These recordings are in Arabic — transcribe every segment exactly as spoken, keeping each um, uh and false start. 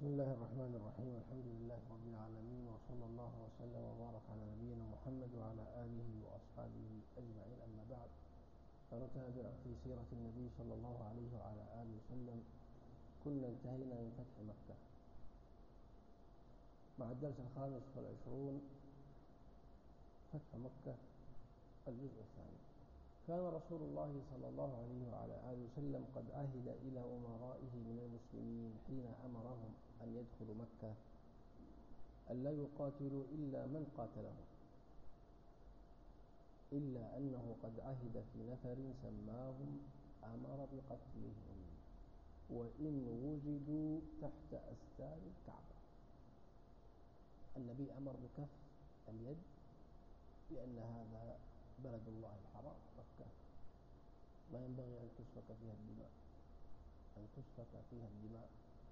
بسم الله الرحمن الرحيم. الحمد لله رب العالمين، وصلى الله وسلم وبارك على نبينا محمد وعلى آله وأصحابه أجمعين. أما بعد، فنتابع في سيرة النبي صلى الله عليه وعلى آله وسلم. كنا انتهينا من فتح مكة مع الدرس الخامس والعشرون، فتح مكة الجزء الثاني. كان رسول الله صلى الله عليه وعلى آله وسلم قد عهد إلى أمرائه من المسلمين حين أمرهم أن يدخلوا مكة أن لا يقاتلوا إلا من قاتلهم، إلا أنه قد عهد في نفر سماهم أمر بقتلهم وإن وجدوا تحت أستار الكعبة. النبي أمر بكف اليد لأن هذا بلد الله الحرام مكة، ما ينبغي أن تسفك فيها الدماء أن تسفك فيها الدماء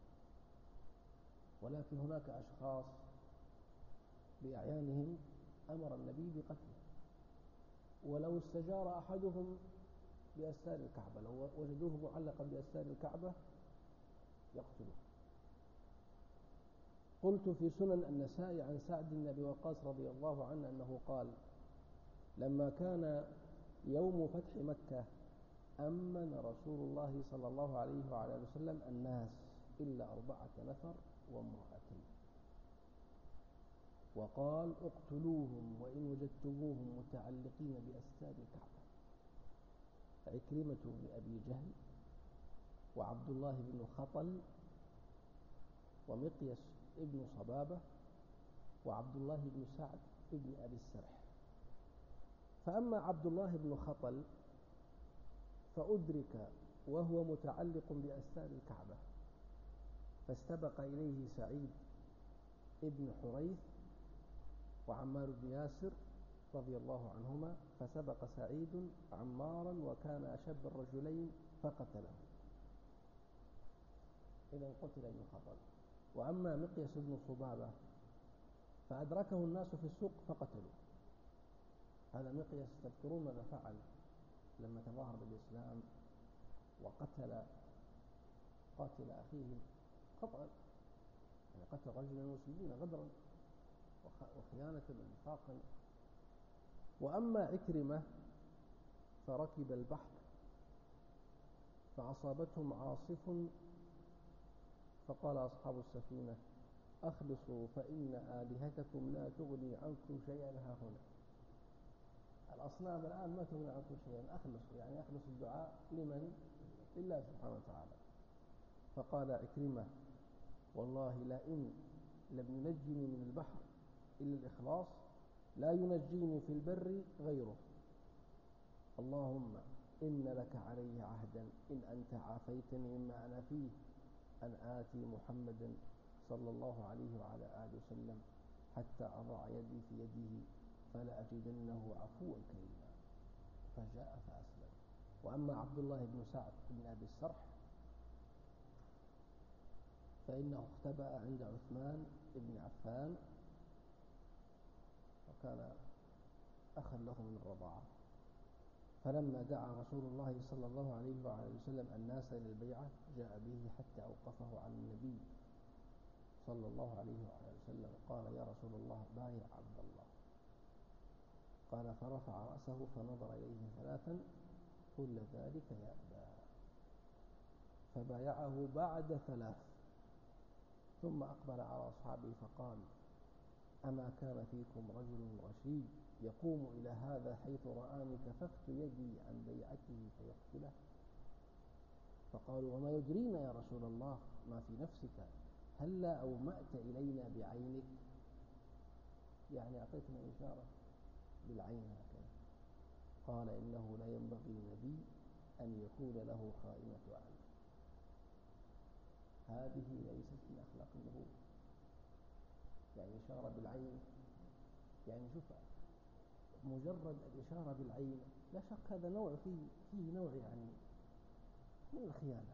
ولكن هناك أشخاص بأعيانهم أمر النبي بقتله، ولو استجار أحدهم بأستار الكعبة، لو وجدوه معلقا بأستار الكعبة يقتله. قلت في سنن النسائي عن سعد بن أبي وقاص رضي الله عنه أنه قال: لما كان يوم فتح مكة أمن رسول الله صلى الله عليه وعلى آله وسلم الناس إلا أربعة نفر وامرأتين، وقال: اقتلوهم وإن وجدتموهم متعلقين بأستار الكعبة: عكرمة بن أبي جهل، وعبد الله بن خطل، ومقيس ابن صبابة، وعبد الله بن سعد ابن أبي السرح. فأما عبد الله بن خطل فأدرك وهو متعلق بأستار الكعبة، فاستبق إليه سعيد ابن حريث وعمار بن ياسر رضي الله عنهما، فسبق سعيد عمارا وكان أشب الرجلين فقتله، إذا قتل ابن خطل. وأما مقيس بن صبابة فأدركه الناس في السوق فقتلوا. هذا مقيس تذكرون ماذا فعل لما تظاهر بالإسلام وقتل قاتل أخيه خطأ، يعني قتل رجل من المسلمين غدرا وخيانة ونفاقا. وأما عكرمة فركب البحر فأصابتهم عاصف، فقال أصحاب السفينة: أخلصوا فإن آلهتكم لا تغني عنكم شيئا ها هنا. الأصنام الآن ما تغني عنكم شيئا، أخلصوا يعني أخلصوا الدعاء لمن؟ لله سبحانه وتعالى. فقال عكرمة: والله لئن لم ينجني من البحر إلا الإخلاص لا ينجيني في البر غيره. اللهم إن لك علي عهدا إن أنت عافيتني مما أنا فيه أن آتي محمدا صلى الله عليه وعلى آله وسلم حتى أضع يدي في يده فلأجدنه عفوا كريما. فجاء فأسلم. وأما عبد الله بن سعد بن أبي السرح فإنه اختبأ عند عثمان بن عفان، وكان أخا له من الرضاعة، فلما دعا رسول الله صلى الله عليه وعلى وسلم الناس إلى البيعة جاء به حتى أوقفه عن النبي صلى الله عليه وعلى وسلم. قال: يا رسول الله بايع عبد الله. قال: فرفع رأسه فنظر إليه ثلاثا: كل ذلك يأبى. فبايعه بعد ثلاث، ثم أقبل على أصحابه فقال: أما كان فيكم رجل رشيد يقوم إلى هذا حيث رآني كففت يدي عن بيعته فيقتله؟ فقالوا: وما يدرينا يا رسول الله ما في نفسك، هلا أومأت إلينا بعينك؟ يعني أعطيتنا إشارة بالعين هكذا. قال: إنه لا ينبغي لنبي أن يكون له خائنة أعين. هذه ليست من أخلاق النبوة. يعني إشارة بالعين، يعني شوف مجرد الإشارة بالعين لا شك هذا نوع فيه فيه نوع يعني من الخيانة،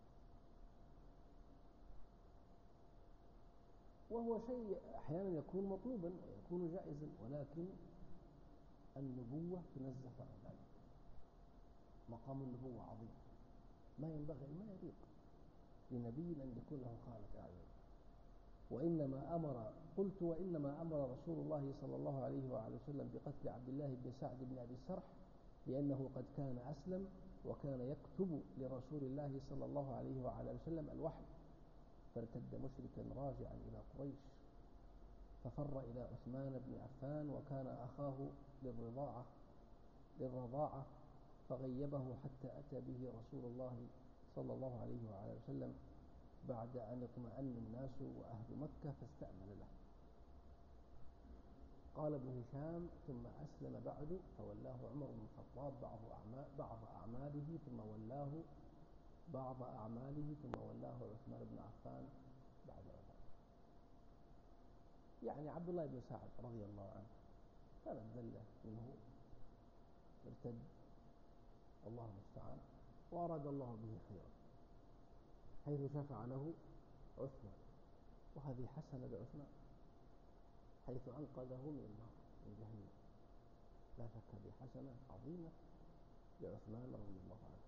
وهو شيء أحيانا يكون مطلوبا ويكون جائزا، ولكن النبوة تنزه عن ذلك. مقام النبوة عظيم، ما ينبغي ما يليق لنبي أن يكون له خائنة أعين. وإنما أمر قلت وإنما أمر رسول الله صلى الله عليه وآله وسلم بقتل عبد الله بن سعد بن أبي السرح لأنه قد كان أسلم وكان يكتب لرسول الله صلى الله عليه وآله وسلم الوحي، فارتد مشركا راجعا إلى قريش، ففر إلى عثمان بن عفان وكان أخاه للرضاعة للرضاعة فغيبه حتى أتى به رسول الله صلى الله عليه وآله وسلم بعد أن اطمأن الناس وأهل مكة فاستأمن له. قال ابن هشام ثم أسلم بعد فولاه عمر بن الخطاب بعض أعمال بعض أعماله ثم ولاه بعض أعماله ثم ولاه عثمان بن عفان بعد وفاته. يعني عبد الله بن سعد رضي الله عنه كانت ذلة منه، ارتد الله المستعان، وأراد الله به خيرا حيث شفع له عثمان، وهذه حسنة لعثمان حيث أنقذه من النار من جهنم، لا شك هذه حسنة عظيمة لعثمان رضي الله عنه.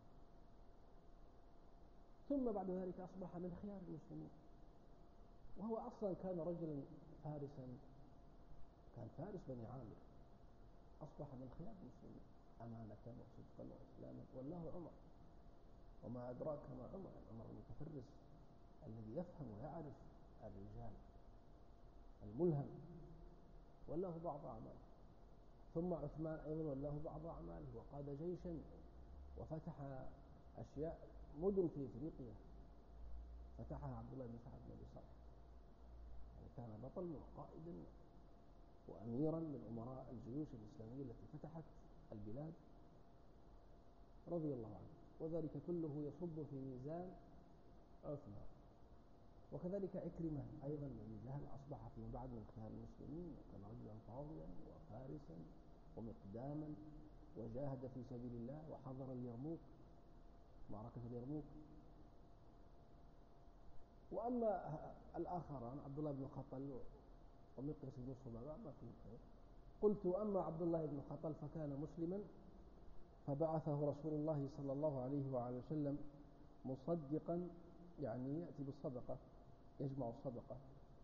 ثم بعد ذلك أصبح من خيار المسلمين، وهو أصلا كان رجلا فارسا، كان فارس بني عامر، أصبح من خيار المسلمين أمانة وصدقا وإسلاما، والله عمر، وما أدراك ما عمر، عمر المتفرس الذي يفهم ويعرف الرجال الملهم، والله بعض أعماله. ثم عثمان أيضا والله بعض أعماله، وقاد جيشا وفتح أشياء مدن في إفريقيا فتحها عبد الله بن سعد بن أبي السرح، يعني كان بطل وقائدا وأميرا من أمراء الجيوش الإسلامية التي فتحت البلاد رضي الله عنه، وذلك كله يصب في ميزان عثمان. وكذلك عكرمة أيضا من جهل أصبح فيما بعد من خيار المسلمين، وكان رجلا فاضلا وفارسا ومقداما، وجاهد في سبيل الله وحضر اليرموك، معركة اليرموك. وأما الآخران عبد الله بن خطل ومقياس بن صبابة ما فيه خير. قلت أما عبد الله بن خطل فكان مسلما، فبعثه رسول الله صلى الله عليه وعلى وسلم مصدقا، يعني يأتي بالصدقة يجمع الصدقة،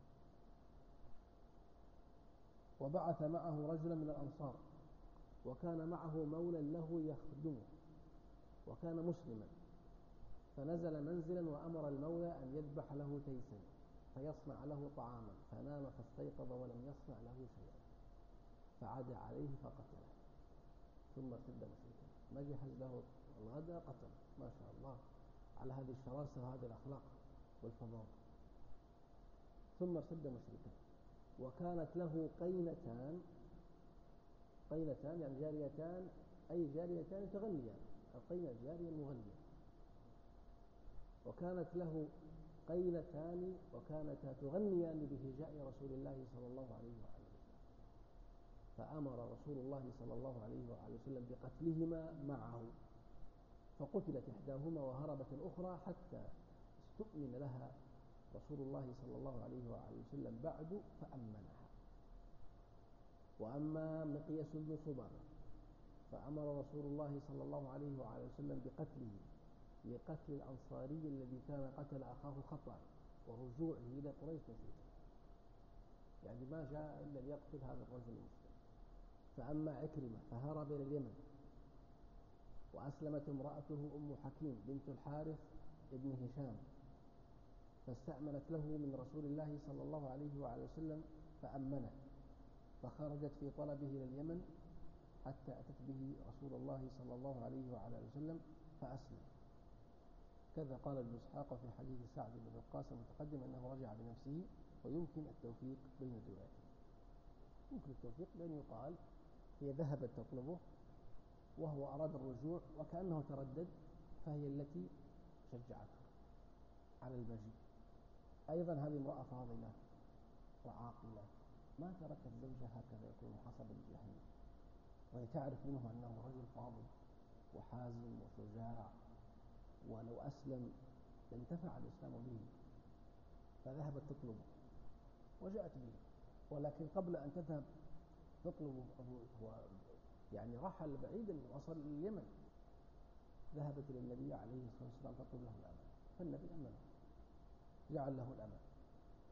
وبعث معه رجلا من الأنصار وكان معه مولى له يخدمه وكان مسلما، فنزل منزلا وأمر المولى أن يذبح له تيسا فيصنع له طعاما، فنام فاستيقظ ولم يصنع له شيئا، فعاد عليه فقتله، ثم ارتد مشركا، ما جهز له الغداء قتل، ما شاء الله على هذه الشراسة وهذه الأخلاق والفضائل، ثم ارتد مشركا. وكانت له قينتان، قينتان يعني جاريتان، أي جاريتان تغنيان، القينة الجارية المغنية، وكانت له قينتان وكانتا تغنيان بهجاء رسول الله صلى الله عليه وآله وسلم، فأمر رسول الله صلى الله عليه وآله وسلم بقتلهما معه، فقتلت إحداهما وهربت الأخرى حتى استؤمن لها رسول الله صلى الله عليه وآله وسلم بعد فأمنها. وأما مقياس بن صبابة فأمر رسول الله صلى الله عليه وآله وسلم بقتله لقتل الأنصاري الذي كان قتل أخاه خطأ ورجوعه إلى قريش نسيته، يعني ما جاء إلا ليقتل هذا الرجل المسلم. فأما عكرمة فهرب إلى اليمن، وأسلمت امرأته أم حكيم بنت الحارث ابن هشام، فاستأمنت له من رسول الله صلى الله عليه وعلى وسلم فأمنه، فخرجت في طلبه إلى اليمن حتى أتت به رسول الله صلى الله عليه وعلى وسلم فأسلم. كذا قال ابن إسحاق في حديث سعد بن وقاص المتقدم أنه رجع بنفسه، ويمكن التوفيق بين الروايتين، يمكن التوفيق بأن يقال هي ذهبت تطلبه وهو أراد الرجوع وكأنه تردد، فهي التي شجعته على المجيء. أيضا هذه امرأة فاضلة وعاقلة ما تركت زوجها هكذا يكون حصبا لجهنم، وهي تعرف منه أنه رجل فاضل وحازم وشجاع، ولو أسلم لانتفع الإسلام به، فذهبت تطلبه وجاءت به، ولكن قبل أن تذهب تطلب هو يعني رحل بعيدا وصل اليمن، ذهبت إلى النبي عليه الصلاة والسلام تطلب له الأمان، فالنبي أمنه جعل له الأمان،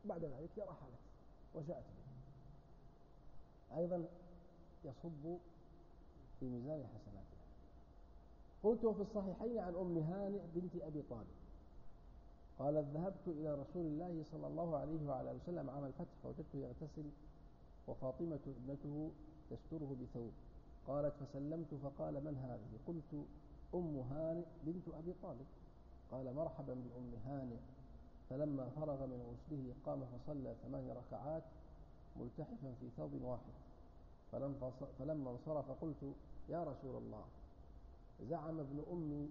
بعد ذلك رحلت وجاءت به، أيضا يصب في ميزان حسناتها. قلت: وفي الصحيحين عن أم هانئ بنت أبي طالب قالت: ذهبت إلى رسول الله صلى الله عليه وعلى آله وسلم عام الفتح فوجدته يغتسل وفاطمة ابنته تستره بثوب. قالت: فسلمت فقال: من هذه؟ قلت: أم هانئ بنت أبي طالب. قال: مرحبا بأم هانئ. فلما فرغ من غسله قام فصلى ثمان ركعات ملتحفا في ثوب واحد. فلما انصرف قلت: يا رسول الله، زعم ابن أمي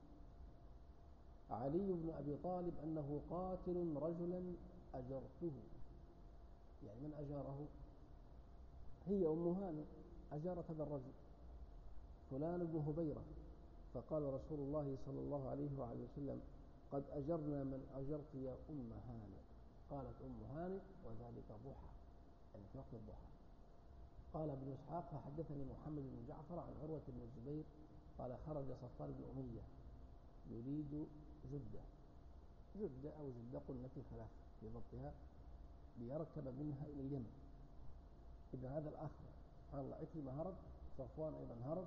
علي بن أبي طالب أنه قاتل رجلا أجرته. يعني من أجاره؟ هي أم هانئ أجارت هذا الرجل فلان بن هبيرة. فقال رسول الله صلى الله عليه وعلى وسلم: قد أجرنا من أجرت يا أم هانئ. قالت أم هانئ: وذلك ضحى، يعني في وقت الضحى. قال ابن إسحاق: فحدثني محمد بن جعفر عن عروة بن الزبير قال: خرج صفوان بن أمية يريد جدة جدة أو جدة، قلنا في خلاف في ضبطها، ليركب منها إلى اليمن. إذا هذا الأخ سبحان الله عكرمة هرب، صفوان أيضا هرب،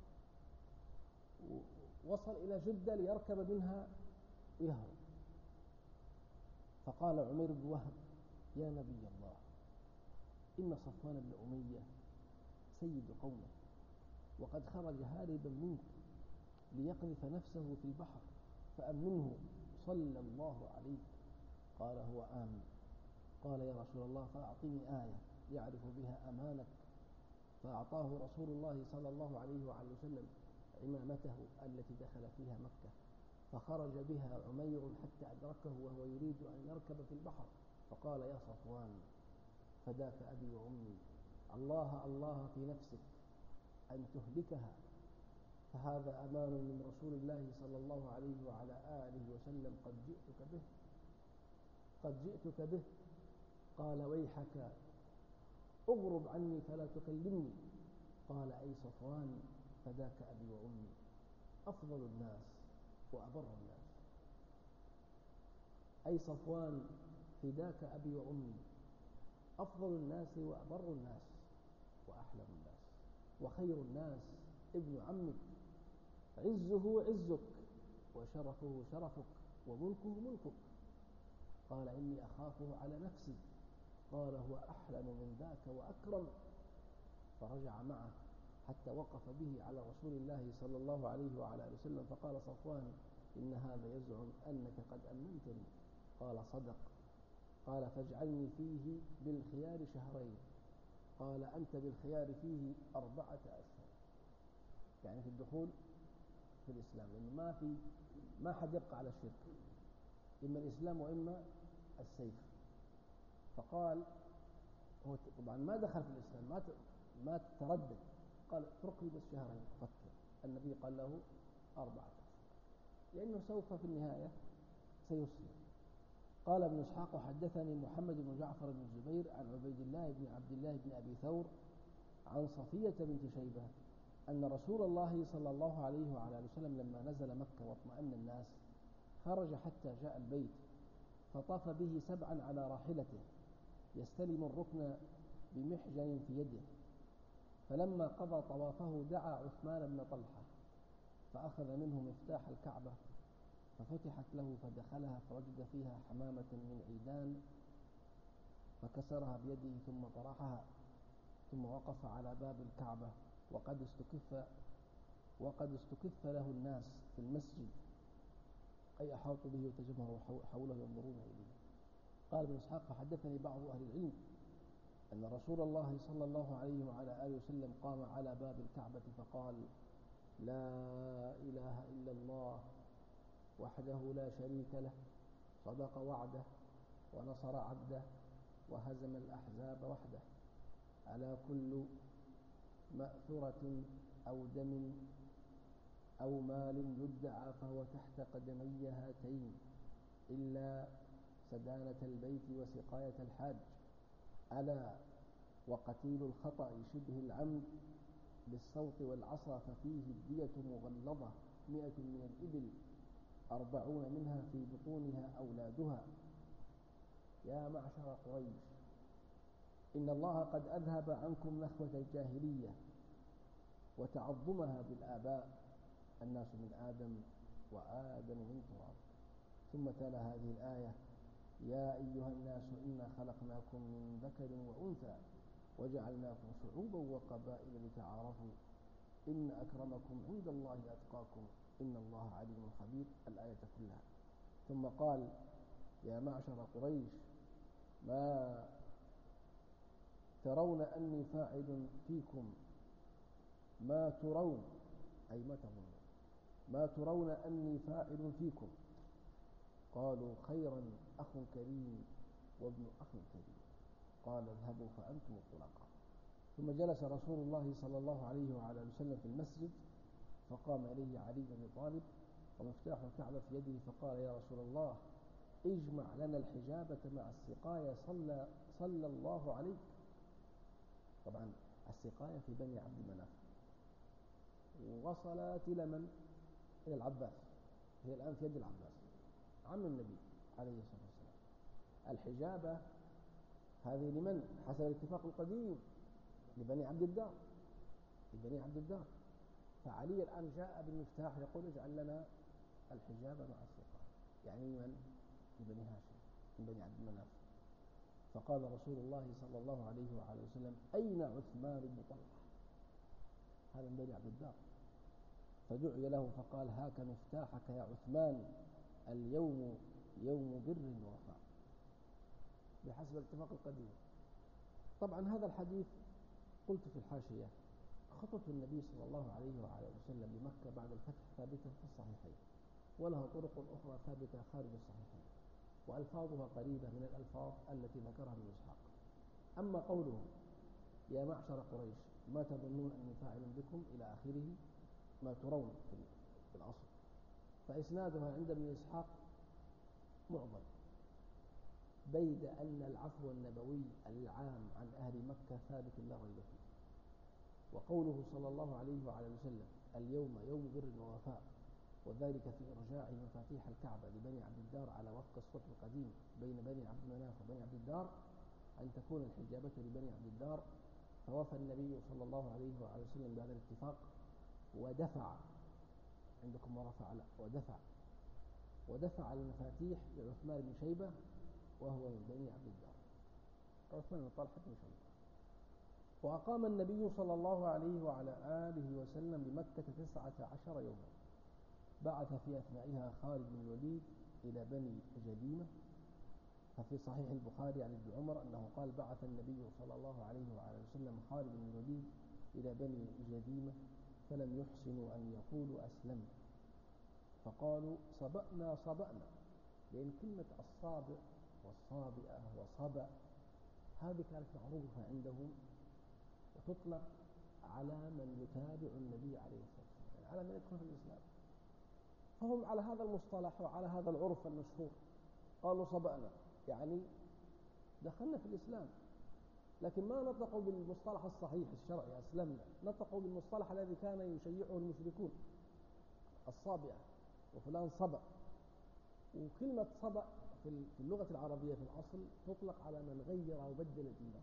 ووصل إلى جدة ليركب منها ويهرب. فقال عمير بن وهب: يا نبي الله، إن صفوان بن أمية سيد قومه، وقد خرج هاربا منك ليقذف نفسه في البحر، فأمنه، صلى الله عليه. قال: هو آمن. قال: يا رسول الله، فأعطني آية يعرف بها أمانك. فأعطاه رسول الله صلى الله عليه وعلى وسلم عمامته التي دخل فيها مكة، فخرج بها عمير حتى أدركه وهو يريد أن يركب في البحر، فقال: يا صفوان، فداك أبي وأمي، الله الله في نفسك أن تهلكها، فهذا أمان من رسول الله صلى الله عليه وعلى آله وسلم، قد جئتك به قد جئتك به. قال: ويحك، اغرب عني فلا تكلمني. قال: أي صفوان، فداك أبي وأمي، أفضل الناس وأبر الناس. أي صفوان، فداك أبي وأمي، أفضل الناس وأبر الناس وأحلم الناس، وخير الناس ابن عمك، عزه عزك وشرفه شرفك وملكه ملكك. قال: إني أخافه على نفسي. قال: هو أحلم من ذاك وأكرم. فرجع معه حتى وقف به على رسول الله صلى الله عليه وعلى آله وسلم. فقال صفوان: إن هذا يزعم أنك قد أمنتني. قال: صدق. قال: فاجعلني فيه بالخيار شهرين. قال: أنت بالخيار فيه أربعة أشهر، يعني في الدخول في الإسلام، لأنه ما في ما حد يبقى على الشرك، إما الإسلام وإما السيف. فقال هو طبعا ما دخل في الإسلام، ما ما تردد، قال: اتركني بس شهرين فكر. النبي قال له أربعة أشهر، لأنه سوف في النهاية سيسلم. قال ابن إسحاق: حدثني محمد بن جعفر بن الزبير عن عبيد الله بن عبد الله بن أبي ثور عن صفية بنت شيبة أن رسول الله صلى الله عليه وعلى آله وسلم لما نزل مكة واطمأن الناس خرج حتى جاء البيت، فطاف به سبعا على راحلته يستلم الركن بمحجن في يده. فلما قضى طوافه دعا عثمان بن طلحة فأخذ منه مفتاح الكعبة، ففتحت له فدخلها، فوجد فيها حمامة من عيدان فكسرها بيده ثم طرحها، ثم وقف على باب الكعبة وقد استكف وقد استكف له الناس في المسجد، أي أحاطوا به وتجمهروا حوله ينظرون إليه. قال ابن إسحاق: فحدثني بعض أهل العلم أن رسول الله صلى الله عليه وعلى آله وسلم قام على باب الكعبة فقال: لا إله إلا الله وحده لا شريك له، صدق وعده ونصر عبده وهزم الأحزاب وحده، ألا كل مأثرة أو دم أو مال يدعى فهو تحت قدمي هاتين إلا سدانة البيت وسقاية الحاج، ألا وقتيل الخطأ شبه العمد بالصوت والعصا ففيه الدية مغلظة مئة من الإبل أربعون منها في بطونها أولادها، يا معشر قريش إن الله قد أذهب عنكم نخوة الجاهلية وتعظمها بالآباء، الناس من آدم وآدم من تراب. ثم تلا هذه الآية: يا أيها الناس إنا خلقناكم من ذكر وأنثى وجعلناكم شعوبا وقبائل لتعارفوا إن أكرمكم عند الله أتقاكم إن الله عليم خبير، الآية كلها. ثم قال: يا معشر قريش ما ترون أني فاعل فيكم ما ترون أي ما تظنون ما ترون أني فاعل فيكم. قالوا: خيرا أخ كريم وابن أخ كريم. قال: اذهبوا فأنتم الطلقاء. ثم جلس رسول الله صلى الله عليه وعلى وسلم في المسجد، فقام إليه علي بن أبي طالب ومفتاح الكعبة في يده، فقال: يا رسول الله اجمع لنا الحجابة مع السقاية صلى, صلى الله عليك. طبعا السقاية في بني عبد مناف، وصلت إلى من؟ إلى العباس، هي الآن في يد العباس عم النبي عليه الصلاة والسلام. الحجابة هذه لمن؟ حسب الاتفاق القديم لبني عبد الدار، لبني عبد الدار. فعلي الآن جاء بالمفتاح يقول: اجعل لنا الحجابة مع السقاية، يعني من؟ لبني هاشم من بني عبد مناف. فقال رسول الله صلى الله عليه وعلى وسلم: أين عثمان بن طلحة؟ هذا من بني عبد الدار. فدعي له فقال: هاك مفتاحك يا عثمان، اليوم يوم بر ووفاء، بحسب الاتفاق القديم. طبعا هذا الحديث قلت في الحاشية: خطوة النبي صلى الله عليه وعلى وسلم لمكة بعد الفتح ثابتة في الصحيحين، ولها طرق أخرى ثابتة خارج الصحيحين، وألفاظها قريبة من الألفاظ التي ذكرها ابن إسحاق. أما قوله: يا معشر قريش ما تظنون أني فاعل بكم إلى آخره، ما ترون في الأصل، فإسنادها عند ابن إسحاق معضل، بيد أن العفو النبوي العام عن أهل مكة ثابت لا ريب فيه. وقوله صلى الله عليه وعلى وسلم: اليوم يوم بر ووفاء، وذلك في إرجاع مفاتيح الكعبة لبني عبد الدار على وفق الصلح القديم بين بني عبد مناف وبني عبد الدار، أن تكون الحجابة لبني عبد الدار. فوفى النبي صلى الله عليه وعلى وسلم بهذا الاتفاق، ودفع، عندكم ورفع لا ودفع ودفع المفاتيح لعثمان بن شيبة وهو من بني عبد الدار، عثمان بن طلحة بن شيبة. وأقام النبي صلى الله عليه وعلى آله وسلم بمكة تسعة عشر يوما، بعث في أثنائها خالد بن الوليد إلى بني جديمة. ففي صحيح البخاري عن ابن عمر أنه قال: بعث النبي صلى الله عليه وعلى وسلم خالد بن الوليد إلى بني جديمة فلم يحسنوا أن يقولوا أسلمنا، فقالوا: صبأنا صبأنا، لأن كلمة الصابئ والصابئة وصبأ هذه كانت معروفة عندهم، وتطلق على من يتابع النبي عليه الصلاة والسلام، يعني على من يدخل في الإسلام. فهم على هذا المصطلح وعلى هذا العرف المشهور قالوا صبأنا، يعني دخلنا في الإسلام، لكن ما نطقوا بالمصطلح الصحيح الشرعي أسلمنا، نطقوا بالمصطلح الذي كان يشيعه المشركون، الصابئة وفلان صبأ. وكلمة صبأ في اللغة العربية في الأصل تطلق على من غير وبدل دينه،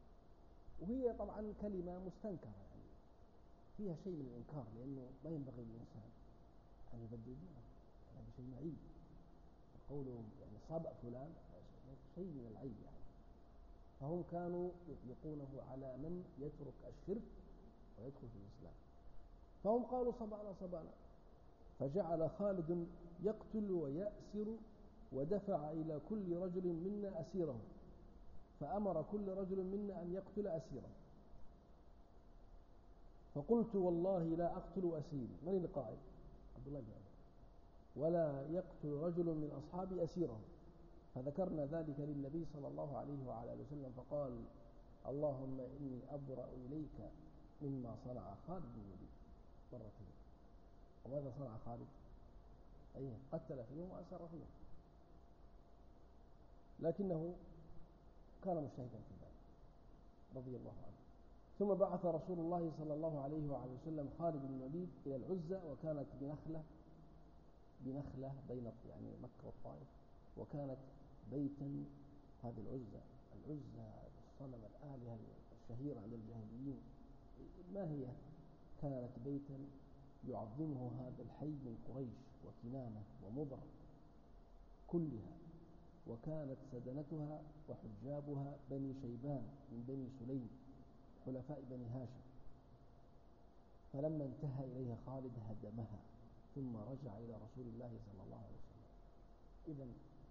وهي طبعا كلمة مستنكرة، يعني فيها شيء من الإنكار، لأنه ما ينبغي للإنسان أن يبدل دينه، هذا يعني شيء معيب. قولهم يعني صبأ فلان شيء من العيب يعني. فهم كانوا يطلقونه على من يترك الشرك ويدخل في الإسلام، فهم قالوا صبأنا صبأنا. فجعل خالد يقتل ويأسر، ودفع إلى كل رجل منا أسيره، فأمر كل رجل منا أن يقتل أسيره. فقلت: والله لا أقتل أسيري، من القائل؟ عبد الله بن عمر. ولا يقتل رجل من أصحابي أسيره. فذكرنا ذلك للنبي صلى الله عليه وعلى آله وسلم، فقال: اللهم إني أبرأ إليك مما صنع خالد بن الوليد مرتين. وماذا صنع خالد؟ أي قتل فيهم وأسر فيهم، لكنه كان مجتهدا في ذلك رضي الله عنه. ثم بعث رسول الله صلى الله عليه وعلى وسلم خالد بن الوليد إلى العزة، وكانت بنخلة بنخلة بين يعني مكة والطائف، وكانت بيتا هذه العزة العزة الصنم الآلهة الشهير عند الجاهليين، ما هي؟ كانت بيتا يعظمه هذا الحي من قريش وكنانة ومضر كلها، وكانت سدنتها وحجابها بني شيبان من بني سليم حلفاء بني هاشم، فلما انتهى إليها خالد هدمها ثم رجع إلى رسول الله صلى الله عليه وسلم. إذن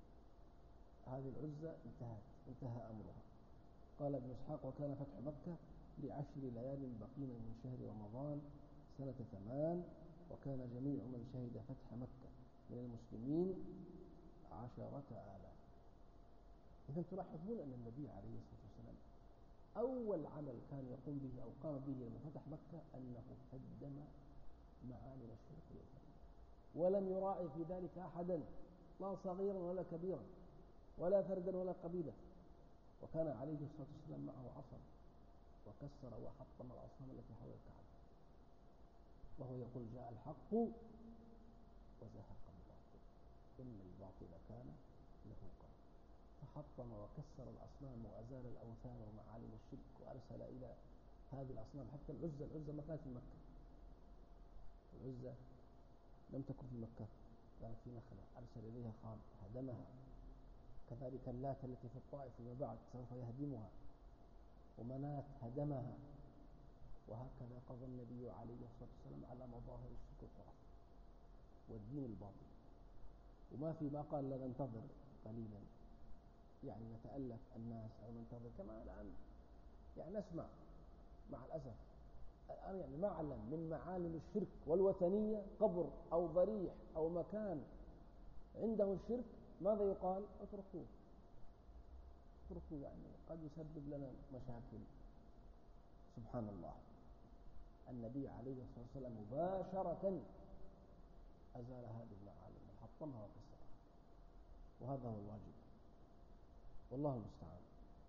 هذه العزة انتهت انتهى أمرها. قال ابن إسحاق: وكان فتح مكة لعشر ليال بقين من شهر رمضان سنة ثمان، وكان جميع من شهد فتح مكة من المسلمين عشرة آلاف. إذن تلاحظون أن النبي عليه الصلاة والسلام أول عمل كان يقوم به أو قام به لما فتح مكة أنه هدم معالم الشرك والوثنية، ولم يراعي في ذلك أحدا، لا صغيرا ولا كبيرا ولا فردا ولا قبيلة. وكان عليه الصلاة والسلام معه عصا، وكسر وحطم الأصنام التي حول الكعبة، وهو يقول: جاء الحق وزهق الباطل إن الباطل كان زهوقا. فحطم وكسر الأصنام وأزال الأوثان ومعالم الشرك، وأرسل إلى هذه الأصنام حتى العزة. العزة ما كانت في مكة، العزة لم تكن في مكة، كانت في نخلة، أرسل إليها خالد هدمها. كذلك اللات التي في الطائف فيما بعد سوف يهدمها، ومنات هدمها. وهكذا قضى النبي عليه الصلاة والسلام على مظاهر الشرك والخرافة والدين الباطل. وما في ما قال: لا ننتظر قليلا، يعني نتألف الناس أو ننتظر. كما الآن يعني نسمع مع الأسف الآن يعني معلم من معالم الشرك والوثنية، قبر أو ضريح أو مكان عنده الشرك، ماذا يقال؟ اتركوه اتركوه، يعني قد يسبب لنا مشاكل. سبحان الله. النبي عليه الصلاة والسلام مباشرة أزال هذه المعالم وحطمها وكسرها، وهذا هو الواجب، والله المستعان.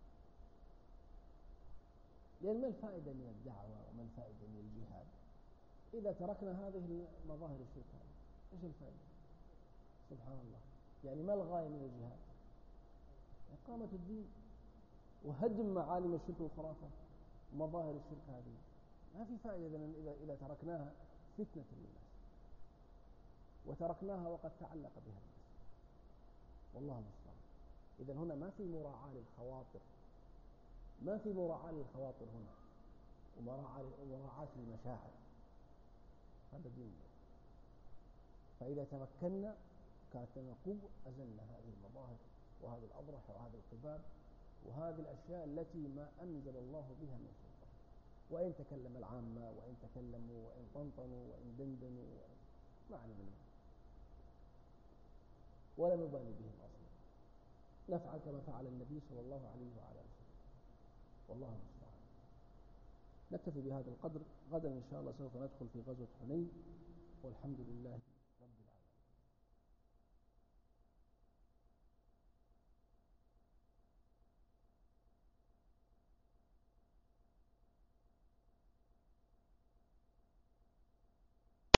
لأن ما الفائدة من الدعوة وما الفائدة من الجهاد إذا تركنا هذه المظاهر الشرك؟ إيش الفائدة؟ سبحان الله. يعني ما الغاية من الجهاد؟ إقامة الدين وهدم معالم الشرك والخرافة ومظاهر الشرك. هذه ما في فائدة إذا إذا تركناها فتنة للناس، وتركناها وقد تعلق بها الناس، والله المستعان. إذا هنا ما في مراعاة للخواطر، ما في مراعاة للخواطر هنا، ومراعاة للمشاعر. هذا دين الله. فإذا تمكنا كانت لنا قوة أزلنا هذه المظاهر وهذه الأضرح وهذه القباب وهذه الأشياء التي ما أنزل الله بها من سلطان. وإن تكلم العامة وإن تكلموا وإن طنطنوا وإن دندنوا ما علمنا، ولا نبالي بهم أصلا. نفعل كما فعل النبي صلى الله عليه وعلى وسلم، والله المستعان. نكتفي بهذا القدر. غدا إن شاء الله سوف ندخل في غزوة حنين، والحمد لله.